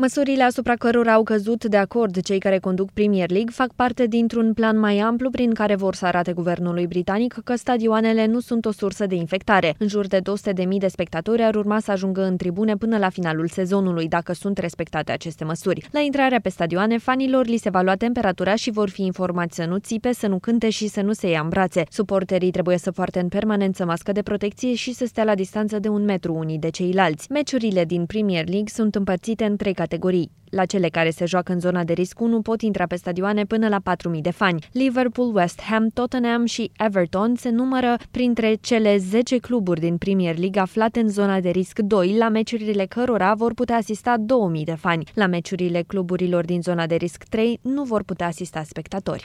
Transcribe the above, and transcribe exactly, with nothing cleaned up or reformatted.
Măsurile asupra cărora au căzut de acord cei care conduc Premier League fac parte dintr-un plan mai amplu prin care vor să arate guvernului britanic că stadioanele nu sunt o sursă de infectare. În jur de două sute de mii de spectatori ar urma să ajungă în tribune până la finalul sezonului, dacă sunt respectate aceste măsuri. La intrarea pe stadioane, fanilor li se va lua temperatura și vor fi informați să nu țipe, să nu cânte și să nu se ia în brațe. Suporterii trebuie să poarte în permanență mască de protecție și să stea la distanță de un metru unii de ceilalți. Meciurile din Premier League sunt împărțite în trei categorii. La cele care se joacă în zona de risc unu pot intra pe stadioane până la patru mii de fani. Liverpool, West Ham, Tottenham și Everton se numără printre cele zece cluburi din Premier League aflate în zona de risc doi, la meciurile cărora vor putea asista două mii de fani. La meciurile cluburilor din zona de risc trei nu vor putea asista spectatori.